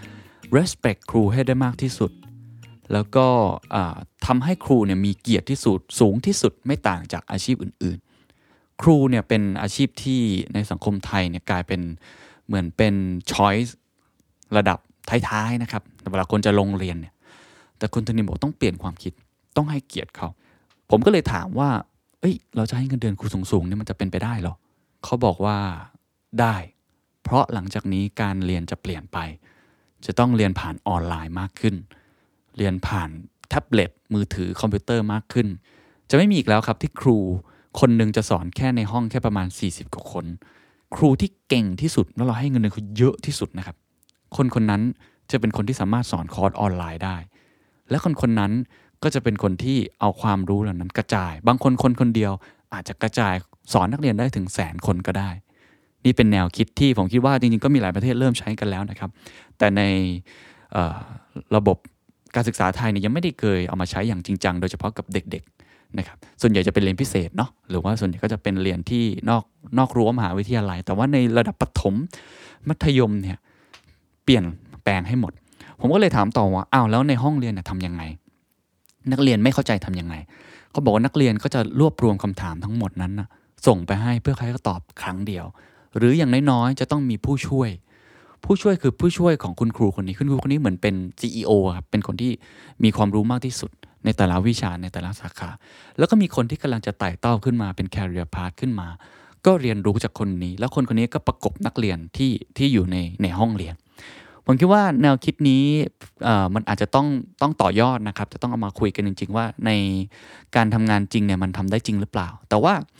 respect ครูให้ได้มากที่สุดแล้วก็ทำให้ครูเนี่ยมีเกียรติที่สุดสูงที่สุดไม่ต่างจากอาชีพอื่นๆครูเนี่ยเป็นอาชีพที่ในสังคมไทยเนี่ยกลายเป็นเหมือนเป็น choice ระดับท้ายๆนะครับเวลาคนจะลงเรียนเนี่ยแต่คุณธนินบอกต้องเปลี่ยนความคิดต้องให้เกียรติเขาผมก็เลยถามว่าเอ้ยเราจะให้เงินเดือนครูสูงๆเนี่ยมันจะเป็นไปได้หรอเขาบอกว่าได้เพราะหลังจากนี้การเรียนจะเปลี่ยนไปจะต้องเรียนผ่านออนไลน์มากขึ้นเรียนผ่านแท็บเล็ตมือถือคอมพิวเตอร์มากขึ้นจะไม่มีอีกแล้วครับที่ครูคนหนึ่งจะสอนแค่ในห้องแค่ประมาณสี่สิบกว่าคนครูที่เก่งที่สุดแล้วเราให้เงินเดือนเขาเยอะที่สุดนะครับคนคนนั้นจะเป็นคนที่สามารถสอนคอร์สออนไลน์ได้และคนคนนั้นก็จะเป็นคนที่เอาความรู้เหล่านั้นกระจายบางคนคนคนเดียวอาจจะกระจายสอนนักเรียนได้ถึงแสนคนก็ได้นี่เป็นแนวคิดที่ผมคิดว่าจริงๆก็มีหลายประเทศเริ่มใช้กันแล้วนะครับแต่ในระบบการศึกษาไทยเนี่ยยังไม่ได้เคยเอามาใช้อย่างจริงจังโดยเฉพาะกับเด็กๆนะครับส่วนใหญ่จะเป็นเรียนพิเศษเนาะหรือว่าส่วนใหญ่ก็จะเป็นเรียนที่นอกนอกรั้วมหาวิทยาลัยแต่ว่าในระดับประถมมัธยมเนี่ยเปลี่ยนแปลงให้หมดผมก็เลยถามต่อว่าอ้าวแล้วในห้องเรียนเนี่ยทำยังไงนักเรียนไม่เข้าใจทำยังไงเขาบอกว่านักเรียนก็จะรวบรวมคำถามทั้งหมดนั้นนะส่งไปให้เพื่อให้เขาตอบครั้งเดียวหรืออย่างน้อยๆจะต้องมีผู้ช่วยผู้ช่วยคือผู้ช่วยของคุณครูคนนี้คุณครูคนนี้เหมือนเป็น ซี อี โอ ครับเป็นคนที่มีความรู้มากที่สุดในแต่ละวิชาในแต่ละสาขาแล้วก็มีคนที่กำลังจะไต่เต้าขึ้นมาเป็น career path ขึ้นมาก็เรียนรู้จากคนนี้แล้วคนคนนี้ก็ประกบนักเรียนที่ที่อยู่ในในห้องเรียนผมคิดว่าแนวคิดนี้มันอาจจะต้องต้องต่อยอดนะครับจะต้องเอามาคุยกันจริงๆว่าในการทำงานจริงเนี่ยมันทำได้จริงหรือเปล่าแต่ว่า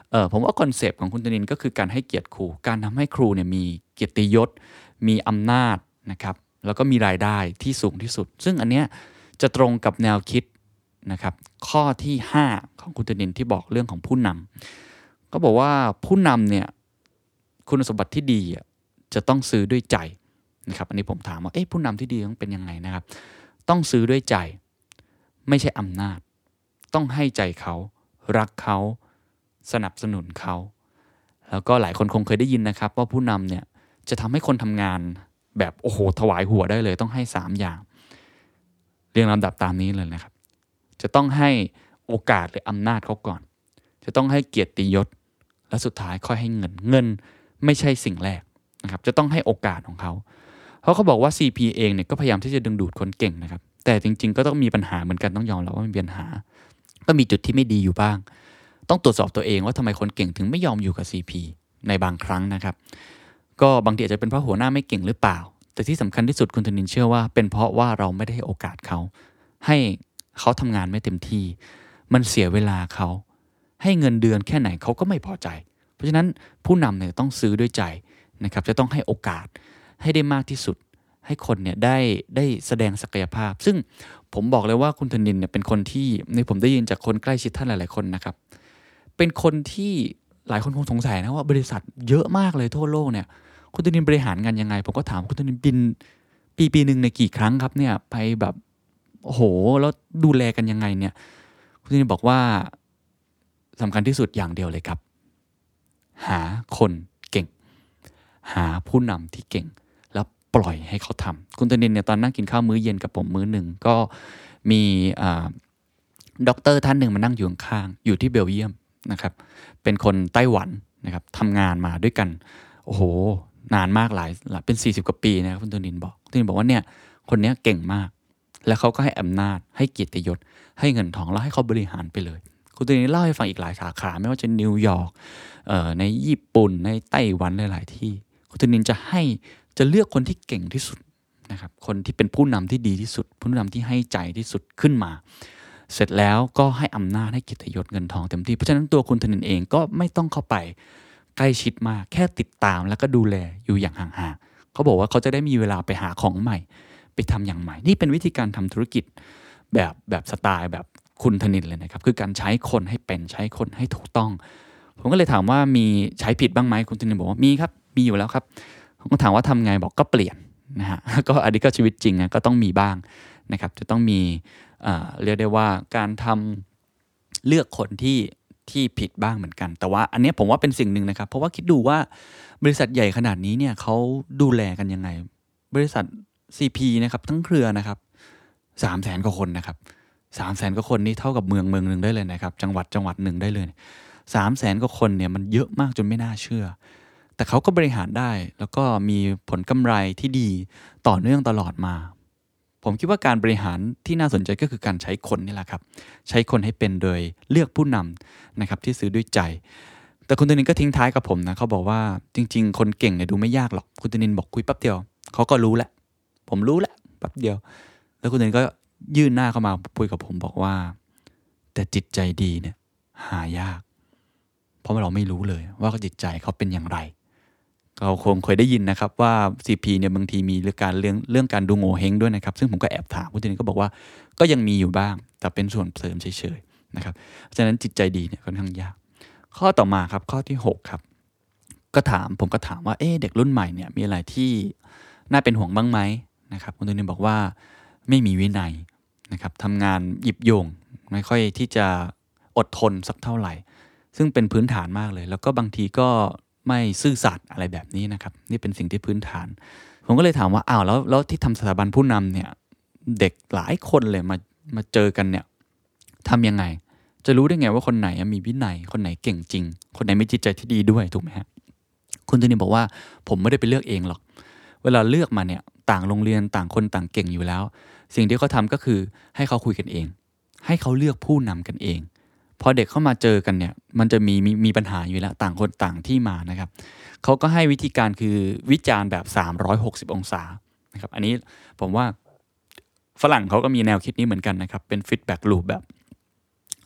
เออผมว่าคอนเซปต์ของคุณธนินก็คือการให้เกียรติครูการทำให้ครูเนี่ยมีเกียรติยศมีอำนาจนะครับแล้วก็มีรายได้ที่สูงที่สุดซึ่งอันเนี้ยจะตรงกับแนวคิดนะครับข้อที่ห้าของคุณธนินที่บอกเรื่องของผู้นำก็บอกว่าผู้นำเนี่ยคุณสมบัติที่ดีจะต้องซื้อด้วยใจนะครับอันนี้ผมถามว่าเอ๊ะผู้นำที่ดีต้องเป็นยังไงนะครับต้องซื้อด้วยใจไม่ใช่อำนาจต้องให้ใจเขารักเขาสนับสนุนเขาแล้วก็หลายคนคงเคยได้ยินนะครับว่าผู้นำเนี่ยจะทำให้คนทำงานแบบโอ้โหถวายหัวได้เลยต้องให้สามอย่างเรียงลำดับตามนี้เลยนะครับจะต้องให้โอกาสหรืออำนาจเขาก่อนจะต้องให้เกียรติยศและสุดท้ายค่อยให้เงินเงินไม่ใช่สิ่งแรกนะครับจะต้องให้โอกาสของเขาเพราะเขาบอกว่า ซี พี เองเนี่ยก็พยายามที่จะดึงดูดคนเก่งนะครับแต่จริงๆก็ต้องมีปัญหาเหมือนกันต้องยอมรับว่ามีปัญหาก็มีจุดที่ไม่ดีอยู่บ้างต้องตรวจสอบตัวเองว่าทำไมคนเก่งถึงไม่ยอมอยู่กับ ซี พี ในบางครั้งนะครับก็บางทีอาจจะเป็นเพราะหัวหน้าไม่เก่งหรือเปล่าแต่ที่สำคัญที่สุดคุณธนินเชื่อว่าเป็นเพราะว่าเราไม่ได้ให้โอกาสเขาให้เขาทำงานไม่เต็มที่มันเสียเวลาเขาให้เงินเดือนแค่ไหนเขาก็ไม่พอใจเพราะฉะนั้นผู้นำเนี่ยต้องซื้อด้วยใจนะครับจะต้องให้โอกาสให้ได้มากที่สุดให้คนเนี่ยได้ได้แสดงศักยภาพซึ่งผมบอกเลยว่าคุณธนินเนี่ยเป็นคนที่ในผมได้ยินจากคนใกล้ชิดท่านหลายๆคนนะครับเป็นคนที่หลายคนคงสงสัยนะว่าบริษัทเยอะมากเลยทั่วโลกเนี่ยคุณธนินบริหารงานยังไงผมก็ถามคุณธนินบินปีปีหนึ่งในกี่ครั้งครับเนี่ยไปแบบโอ้โหแล้วดูแลกันยังไงเนี่ยคุณธนินบอกว่าสำคัญที่สุดอย่างเดียวเลยครับหาคนเก่งหาผู้นำที่เก่งแล้วปล่อยให้เขาทำคุณธนินเนี่ยตอนนั่งกินข้าวมื้อเย็นกับผมมื้อหนึ่งก็มีด็อกเตอร์ท่านหนึ่งมานั่งอยู่ข้างๆอยู่ที่เบลเยียมนะครับเป็นคนไต้หวันนะครับทำงานมาด้วยกันโอ้โหนานมากหลายเป็นสี่สิบกว่าปีนะครับคุณธนินบอกคุณธนินบอกว่าเนี่ยคนนี้เก่งมากแล้วเขาก็ให้อำนาจให้เกียรติยศให้เงินทองแล้วให้เขาบริหารไปเลยคุณธนินเล่าให้ฟังอีกหลายสาขาไม่ว่าจะนิวยอร์กในญี่ปุ่นในไต้หวันหลายๆที่คุณธนินจะให้จะเลือกคนที่เก่งที่สุดนะครับคนที่เป็นผู้นำที่ดีที่สุดผู้นำที่ให้ใจที่สุดขึ้นมาเสร็จแล้วก็ให้อำนาจให้เกียรติยศเงินทองเต็มที่เพราะฉะนั้นตัวคุณธนินเองก็ไม่ต้องเข้าไปใกล้ชิดมากแค่ติดตามแล้วก็ดูแลอยู่อย่างห่างๆเขาบอกว่าเขาจะได้มีเวลาไปหาของใหม่ไปทำอย่างใหม่นี่เป็นวิธีการทำธุรกิจแบบแบบสไตล์แบบคุณธนินเลยนะครับคือการใช้คนให้เป็นใช้คนให้ถูกต้องผมก็เลยถามว่ามีใช้ผิดบ้างไหมคุณธนินบอกว่ามีครับมีอยู่แล้วครับผมก็ถามว่าทำไงบอกก็เปลี่ยนนะฮะก็อันนี้ก็ชีวิตจริงนะก็ต้องมีบ้างนะครับจะต้องมีเรียกได้ว่าการทำเลือกคนที่ที่ผิดบ้างเหมือนกันแต่ว่าอันนี้ผมว่าเป็นสิ่งหนึ่งนะครับเพราะว่าคิดดูว่าบริษัทใหญ่ขนาดนี้เนี่ยเขาดูแลกันยังไงบริษัท ซี พี นะครับทั้งเครือนะครับสามแสนกว่าคนนะครับสามแสนกว่าคนนี่เท่ากับเมืองเมืองนึงได้เลยนะครับจังหวัดจังหวัดหนึ่งได้เลยสามแสนกว่าคนเนี่ยมันเยอะมากจนไม่น่าเชื่อแต่เขาก็บริหารได้แล้วก็มีผลกำไรที่ดีต่อเนื่องตลอดมาผมคิดว่าการบริหารที่น่าสนใจก็คือการใช้คนนี่แหละครับใช้คนให้เป็นโดยเลือกผู้นำนะครับที่ซื้อด้วยใจแต่คุณธนินก็ทิ้งท้ายกับผมนะเขาบอกว่าจริงๆคนเก่งเนี่ยดูไม่ยากหรอกคุณธนินบอกคุยแป๊บเดียวเขาก็รู้แหละผมรู้แหละแป๊บเดียวแล้วคุณธนินก็ยื่นหน้าเข้ามาคุยกับผมบอกว่าแต่จิตใจดีเนี่ยหายากเพราะเราไม่รู้เลยว่าจิตใจเขาเป็นอย่างไรเราคงเคยได้ยินนะครับว่า ซี พี เนี่ยบางทีมีเรื่องการเรื่องเรื่องการดูโง่เฮงด้วยนะครับซึ่งผมก็แอบถามคุณธนินก็บอกว่าก็ยังมีอยู่บ้างแต่เป็นส่วนเสริมเฉยๆนะครับฉะนั้นจิตใจดีเนี่ยค่อนข้างยากข้อต่อมาครับข้อที่หกครับก็ถามผมก็ถามว่าเอ๊ะเด็กรุ่นใหม่เนี่ยมีอะไรที่น่าเป็นห่วงบ้างไหมนะครับคุณธนินบอกว่าไม่มีวินัยนะครับทำงานหยิบโยงไม่ค่อยที่จะอดทนสักเท่าไหร่ซึ่งเป็นพื้นฐานมากเลยแล้วก็บางทีก็ไม่ซื่อสัตย์อะไรแบบนี้นะครับนี่เป็นสิ่งที่พื้นฐานผมก็เลยถามว่าอ้าวแล้วแล้วที่ทำสถาบันผู้นำเนี่ยเด็กหลายคนเลยมามาเจอกันเนี่ยทำยังไงจะรู้ได้ไงว่าคนไหนมีวินัยคนไหนเก่งจริงคนไหนมีจิตใจที่ดีด้วยถูกไหมฮะคุณธนินบอกว่าผมไม่ได้ไปเลือกเองหรอกเวลาเลือกมาเนี่ยต่างโรงเรียนต่างคนต่างเก่งอยู่แล้วสิ่งที่เขาทำก็คือให้เขาคุยกันเองให้เขาเลือกผู้นำกันเองพอเด็กเข้ามาเจอกันเนี่ยมันจะมีมีมีปัญหาอยู่แล้วต่างคนต่างที่มานะครับเขาก็ให้วิธีการคือวิจารณ์แบบสามร้อยหกสิบองศานะครับอันนี้ผมว่าฝรั่งเขาก็มีแนวคิดนี้เหมือนกันนะครับเป็นฟีดแบ็กลูปแบบ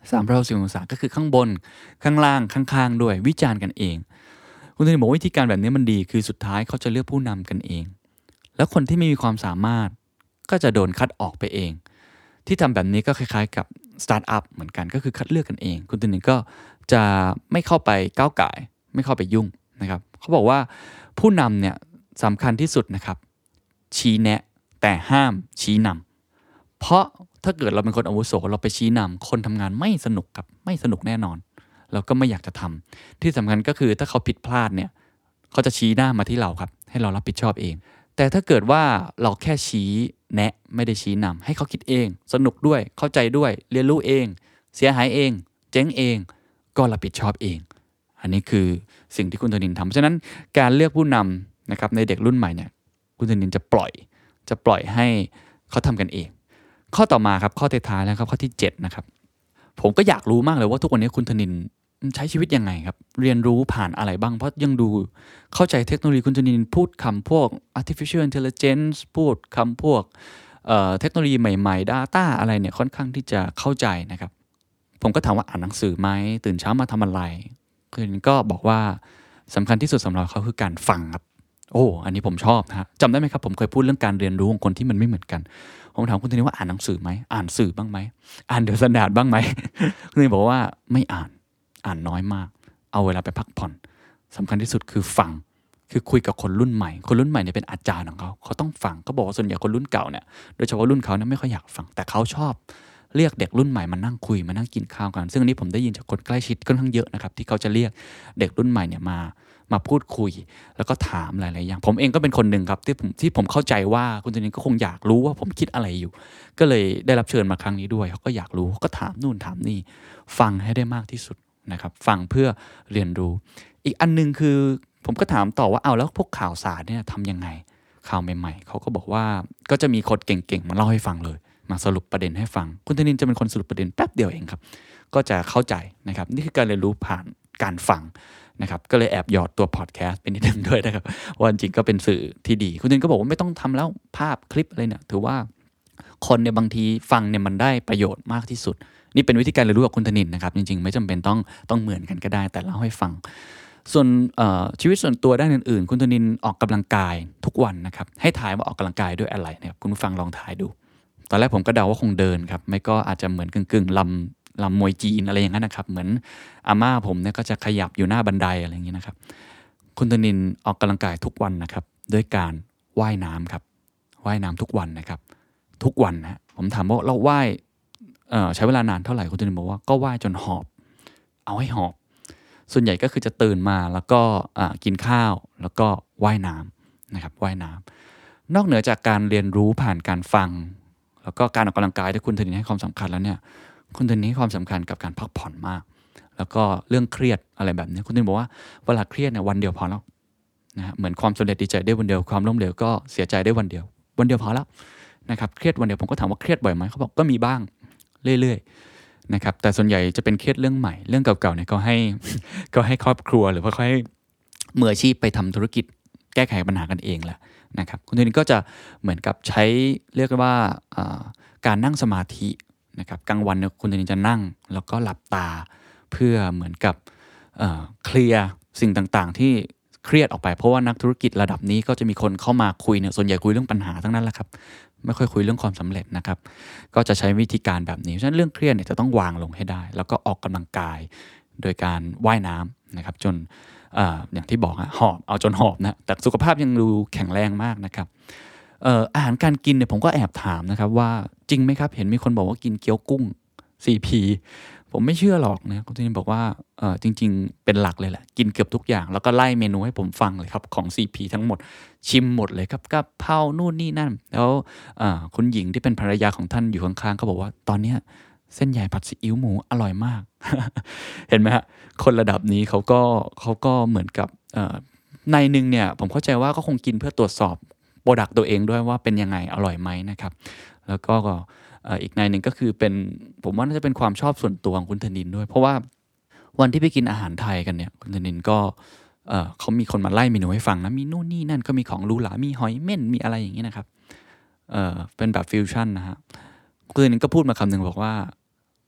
สามร้อยหกสิบองศาก็คือข้างบนข้างล่างข้างๆด้วยวิจารณ์กันเองคุณธนินบอกวิธีการแบบนี้มันดีคือสุดท้ายเขาจะเลือกผู้นำกันเองแล้วคนที่ไม่มีความสามารถก็จะโดนคัดออกไปเองที่ทำแบบนี้ก็คล้ายๆกับสตาร์ทอัพเหมือนกันก็คือคัดเลือกกันเองคุณธนินก็จะไม่เข้าไปก้าวก่ายไม่เข้าไปยุ่งนะครับเขาบอกว่าผู้นำเนี่ยสำคัญที่สุดนะครับชี้แนะแต่ห้ามชี้นำเพราะถ้าเกิดเราเป็นคนอาวุโสเราไปชี้นำคนทำงานไม่สนุกครับไม่สนุกแน่นอนแล้วก็ไม่อยากจะทำที่สำคัญก็คือถ้าเขาผิดพลาดเนี่ยเขาจะชี้หน้ามาที่เราครับให้เรารับผิดชอบเองแต่ถ้าเกิดว่าเราแค่ชี้แนะไม่ได้ชี้นำให้เขาคิดเองสนุกด้วยเข้าใจด้วยเรียนรู้เองเสียหายเองเจ๊งเองก็รับผิดชอบเองอันนี้คือสิ่งที่คุณธนินทำเพราะฉะนั้นการเลือกผู้นำนะครับในเด็กรุ่นใหม่เนี่ยคุณธนินจะปล่อยจะปล่อยให้เขาทำกันเองข้อต่อมาครับข้อท้ายๆแล้วครับข้อที่เจ็ดนะครับผมก็อยากรู้มากเลยว่าทุกวันนี้คุณธนินใช้ชีวิตยังไงครับเรียนรู้ผ่านอะไรบ้างเพราะยังดูเข้าใจเทคโนโลยีคุณธนินพูดคำพวก artificial intelligence พูดคำพวกเอ่อเทคโนโลยีใหม่ๆ data อะไรเนี่ยค่อนข้างที่จะเข้าใจนะครับผมก็ถามว่าอ่านหนังสือไหมตื่นเช้ามาทำอะไรคุณก็บอกว่าสำคัญที่สุดสำหรับเขาคือการฟังครับโอ้อันนี้ผมชอบนะฮะจำได้ไหมครับผมเคยพูดเรื่องการเรียนรู้ของคนที่มันไม่เหมือนกันผมถามคุณธนินว่าอ่านหนังสือไหมอ่านสื่อบ้างไหมอ่านเดอะสแตนดาร์ดบ้างไหมคุณธนินบอกว่าไม่อ่านอ่านน้อยมากเอาเวลาไปพักผ่อนสำคัญที่สุดคือฟังคือคุยกับคนรุ่นใหม่คนรุ่นใหม่เนี่ยเป็นอาจารย์ของเขาเขาต้องฟังเขาบอกว่าส่วนใหญ่คนรุ่นเก่าเนี่ยโดยเฉพาะรุ่นเขาเนี่ยไม่ค่อยอยากฟังแต่เขาชอบเรียกเด็กรุ่นใหม่มานั่งคุยมานั่งกินข้าวกันซึ่งอันนี้ผมได้ยินจากคนใกล้ชิดค่อนข้างเยอะนะครับที่เขาจะเรียกเด็กรุ่นใหม่เนี่ยมามาพูดคุยแล้วก็ถามหลายๆอย่างผมเองก็เป็นคนหนึ่งครับที่ผมที่ผมเข้าใจว่าคุณธนินก็คงอยากรู้ว่าผมคิดอะไรอยู่ก็เลยได้รับเชิญมาครั้งนี้ด้วยเขาก็อยากรู้ก็ถามนู่นถามนี่ฟังให้ได้มากที่สุดนะครับฟังเพื่อเรียนรู้อีกอันนึงคือผมก็ถามต่อว่าเอาแล้วพวกข่าวสารเนี่ยทำยังไงข่าวใหม่ๆเขาก็บอกว่าก็จะมีคนเก่งๆมาเล่าให้ฟังเลยมาสรุปประเด็นให้ฟังคุณธนินจะเป็นคนสรุปประเด็นแป๊บเดียวเองครับก็จะเข้าใจนะครับนี่คือการเรียนรู้ผ่านการฟังนะครับก็เลยแอบหยอดตัวพอดแคสต์เป็นนิดนึงด้วยนะครับว่าจริงก็เป็นสื่อที่ดีคุณธนินก็บอกว่าไม่ต้องทำแล้วภาพคลิปอะไรเนี่ยถือว่าคนเนี่ยบางทีฟังเนี่ยมันได้ประโยชน์มากที่สุดนี่เป็นวิธีการเรียนรู้กับคุณธนินนะครับจริงๆไม่จำเป็นต้องต้องเหมือนกันก็ได้แต่เล่าให้ฟังส่วนชีวิตส่วนตัวด้านอื่นๆคุณธนินออกกำลังกายทุกวันนะครับให้ถ่ายว่าออกกำลังกายด้วยอะไรนะครับคุณผู้ฟังลองถ่ายดูตอนแรกผมก็เดาว่าคงเดินครับไม่ก็อาจจะเหมือนกึ่งๆลำลำมวยจีนอะไรอย่างนั้นนะครับเหมือนอาม่าผมเนี่ยก็จะขยับอยู่หน้าบันไดอะไรอย่างนี้นะครับคุณธนินออกกำลังกายทุกวันนะครับด้วยการว่ายน้ำครับว่ายน้ำทุกวันนะครับทุกวันนะผมถามว่าเราว่ายใช้เวลานานเท่าไหร่คุณธนินบอกว่าก็ว่ายจนหอบเอาให้หอบส่วนใหญ่ก็คือจะตื่นมาแล้วก็กินข้าวแล้วก็ว่ายน้ำนะครับว่ายน้ำนอกเหนือจากการเรียนรู้ผ่านการฟังแล้วก็การออกกำลังกายที่คุณธนินให้ความสำคัญแล้วเนี่ยคุณธนินให้ความสำคัญกับการพักผ่อนมากแล้วก็เรื่องเครียดอะไรแบบนี้คุณธนินบอกว่าเวลาเครียดเนี่ยวันเดียวพอแล้วนะเหมือนความสำเร็จดีใจได้วันเดียวความล้มเหลวก็เสียใจได้วันเดียววันเดียวพอแล้วนะครับเครียดวันเดียวผมก็ถามว่าเครียดบ่อยไหมเขาบอกก็มีบ้างเรื่อยๆนะครับแต่ส่วนใหญ่จะเป็นเครียดเรื่องใหม่เรื่องเก่าๆเนี่ยก็ให้ก็ให้ครอบครัวหรือว่าให้มืออาชีพไปทำธุรกิจแก้ไขปัญหากันเองแหละนะครับคุณธนินก็จะเหมือนกับใช้เรียกว่าการนั่งสมาธินะครับกลางวันเนี่ยคุณธนินจะนั่งแล้วก็หลับตาเพื่อเหมือนกับเคลียร์สิ่งต่างๆที่เครียดออกไปเพราะว่านักธุรกิจระดับนี้ก็จะมีคนเข้ามาคุยเนี่ยส่วนใหญ่คุยเรื่องปัญหาทั้งนั้นแหละครับไม่ค่อยคุยเรื่องความสำเร็จนะครับก็จะใช้วิธีการแบบนี้เพราะฉะนั้นเรื่องเครียดเนี่ยจะต้องวางลงให้ได้แล้วก็ออกกำลังกายโดยการว่ายน้ำนะครับจน อ, อย่างที่บอกฮะหอบเอาจนหอบนะแต่สุขภาพยังดูแข็งแรงมากนะครับเอ่ออาหารการกินเนี่ยผมก็แอบถามนะครับว่าจริงไหมครับเห็นมีคนบอกว่ากินเกี๊ยวกุ้ง ซี พี ผมไม่เชื่อหรอกนะคุณธนินบอกว่าเอ่อจริงๆเป็นหลักเลยแหละกินเกือบทุกอย่างแล้วก็ไล่เมนูให้ผมฟังเลยครับของ ซี พี ทั้งหมดชิมหมดเลยครับกะเพรานู่นนี่นั่นแล้วคุณหญิงที่เป็นภรรยาของท่านอยู่ข้างๆก็บอกว่าตอนเนี้ยเส้นใหญ่ผัดซีอิ๊วหมูอร่อยมาก เห็นไหมฮะคนระดับนี้เขาก็เขาก็เหมือนกับในนึงเนี่ยผมเข้าใจว่าก็คงกินเพื่อตรวจสอบโปรดักต์ตัวเองด้วยว่าเป็นยังไงอร่อยไหมนะครับแล้วก็อีกในหนึ่งก็คือเป็นผมว่าน่าจะเป็นความชอบส่วนตัวของคุณธนินด้วยเพราะว่าวันที่ไปกินอาหารไทยกันเนี่ยคุณธนินก็เอ่อเขามีคนมาไล่เมนูให้ฟังนะมีนู่นนี่นั่นก็มีของลูหลามีหอยเม่นมีอะไรอย่างเงี้ยนะครับเอ่อเป็นแบบฟิวชั่นนะฮะคุณธนินก็พูดมาคำหนึ่งบอกว่า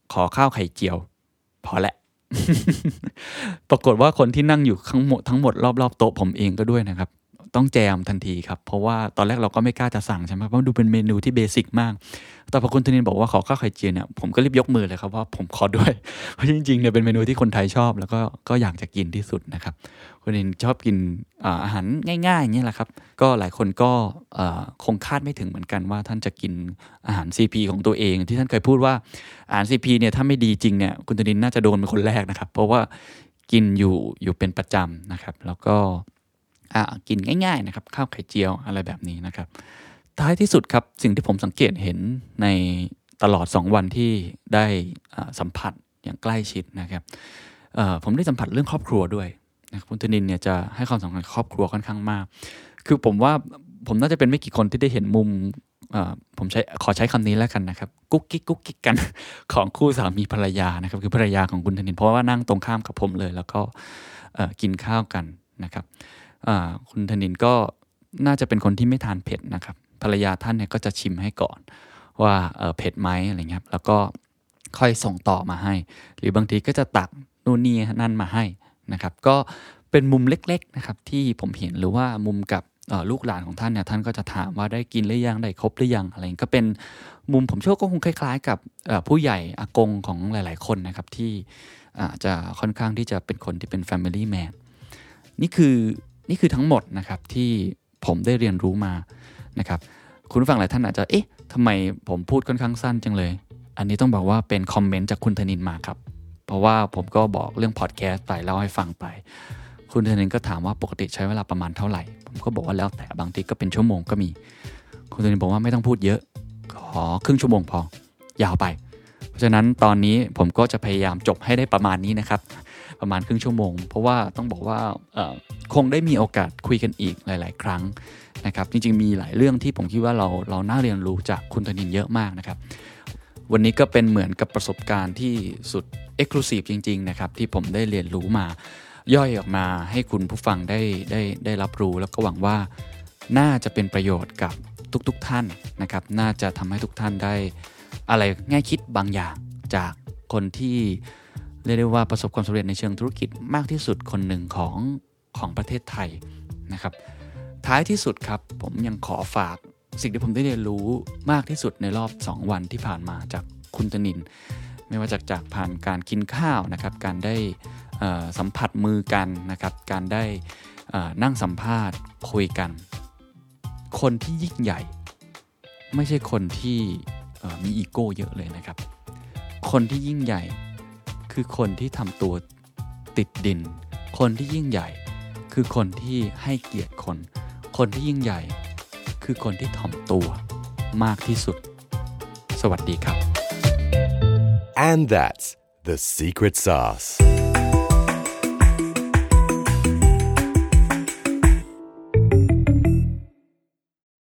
ขอข้าวไข่เจียวพอละ ปรากฏว่าคนที่นั่งอยู่ทั้งหมดทั้งหมดรอบๆโต๊ะผมเองก็ด้วยนะครับต้องแจมทันทีครับเพราะว่าตอนแรกเราก็ไม่กล้าจะสั่งใช่ไหมเพราะดูเป็นเมนูที่เบสิกมากแต่พอคุณธนินบอกว่าขอข้าวไข่เจียวเนี่ยผมก็รีบยกมือเลยครับว่าผมขอด้วยเพราะจริงๆเนี่ยเป็นเมนูที่คนไทยชอบแล้วก็ก็อยากจะกินที่สุดนะครับคุณธนินชอบกินอาหารง่ายๆอย่างนี้แหละครับก็หลายคนก็คงคาดไม่ถึงเหมือนกันว่าท่านจะกินอาหาร ซี พี ของตัวเองที่ท่านเคยพูดว่าอาหาร ซี พี เนี่ยถ้าไม่ดีจริงเนี่ยคุณธนินน่าจะโดนเป็นคนแรกนะครับเพราะว่ากินอยู่อยู่เป็นประจำนะครับแล้วก็กินง่ายๆนะครับข้าวไข่เจียวอะไรแบบนี้นะครับท้ายที่สุดครับสิ่งที่ผมสังเกตเห็นในตลอดสองวันที่ได้สัมผัสอย่างใกล้ชิดนะครับผมได้สัมผัสเรื่องครอบครัวด้วยนะคุณธนินเนี่ยจะให้ความสำคัญกับครอบครัวค่อนข้างมากคือผมว่าผมน่าจะเป็นไม่กี่คนที่ได้เห็นมุมผมใช้ขอใช้คำนี้แล้วกันนะครับกุ๊กกิ๊กกุ๊กกิ๊กกันของคู่สามีภรรยานะครับคือภรรยาของคุณธนินเพราะว่านั่งตรงข้ามกับผมเลยแล้วก็กินข้าวกันนะครับคุณธนินก็น่าจะเป็นคนที่ไม่ทานเผ็ดนะครับภรรยาท่านเนี่ยก็จะชิมให้ก่อนว่าเอ่อเผ็ดไหมอะไรเงี้ยแล้วก็ค่อยส่งต่อมาให้หรือบางทีก็จะตักนู่นนี่นั่นมาให้นะครับก็เป็นมุมเล็กๆนะครับที่ผมเห็นหรือว่ามุมกับลูกหลานของท่านเนี่ยท่านก็จะถามว่าได้กินหรือยังได้ครบหรือยังอะไรก็เป็นมุมผมเชื่อก็คงคล้ายๆกับผู้ใหญ่อากงของหลายๆคนนะครับที่อาจจะค่อนข้างที่จะเป็นคนที่เป็น family man นี่คือนี่คือทั้งหมดนะครับที่ผมได้เรียนรู้มานะครับคุณผู้ฟังหลายท่านอาจจะเอ๊ะทำไมผมพูดค่อนข้างสั้นจังเลยอันนี้ต้องบอกว่าเป็นคอมเมนต์จากคุณธนินมาครับเพราะว่าผมก็บอกเรื่องพอดแคสต์ไปเล่าให้ฟังไปคุณธนินก็ถามว่าปกติใช้เวลาประมาณเท่าไหร่ผมก็บอกว่าแล้วแต่บางทีก็เป็นชั่วโมงก็มีคุณธนินบอกว่าไม่ต้องพูดเยอะขอครึ่งชั่วโมงพอยาวไปเพราะฉะนั้นตอนนี้ผมก็จะพยายามจบให้ได้ประมาณนี้นะครับประมาณครึ่งชั่วโมงเพราะว่าต้องบอกว่าคงได้มีโอกาสคุยกันอีกหลายๆครั้งนะครับจริงๆมีหลายเรื่องที่ผมคิดว่าเราเราน่าเรียนรู้จากคุณธนินเยอะมากนะครับวันนี้ก็เป็นเหมือนกับประสบการณ์ที่สุด Exclusive จริงๆนะครับที่ผมได้เรียนรู้มาย่อยออกมาให้คุณผู้ฟังได้ได้ได้รับรู้แล้วก็หวังว่าน่าจะเป็นประโยชน์กับทุกๆท่านนะครับน่าจะทำให้ทุกท่านได้อะไรง่ายคิดบางอย่างจากคนที่เรียกได้ว่าประสบความสำเร็จในเชิงธุรกิจมากที่สุดคนหนึ่งของของประเทศไทยนะครับท้ายที่สุดครับผมยังขอฝากสิ่งที่ผมได้เรียนรู้มากที่สุดในรอบสองวันที่ผ่านมาจากคุณธนินไม่ว่าจากจากผ่านการกินข้าวนะครับการได้สัมผัสมือกันนะครับการได้นั่งสัมภาษณ์คุยกันคนที่ยิ่งใหญ่ไม่ใช่คนที่มีอีโก้เยอะเลยนะครับคนที่ยิ่งใหญ่คือคนที่ทำตัวติดดินคนที่ยิ่งใหญ่คือคนที่ให้เกียรติคนคนที่ยิ่งใหญ่คือคนที่ถ่อมตัวมากที่สุดสวัสดีครับ And that's the secret sauce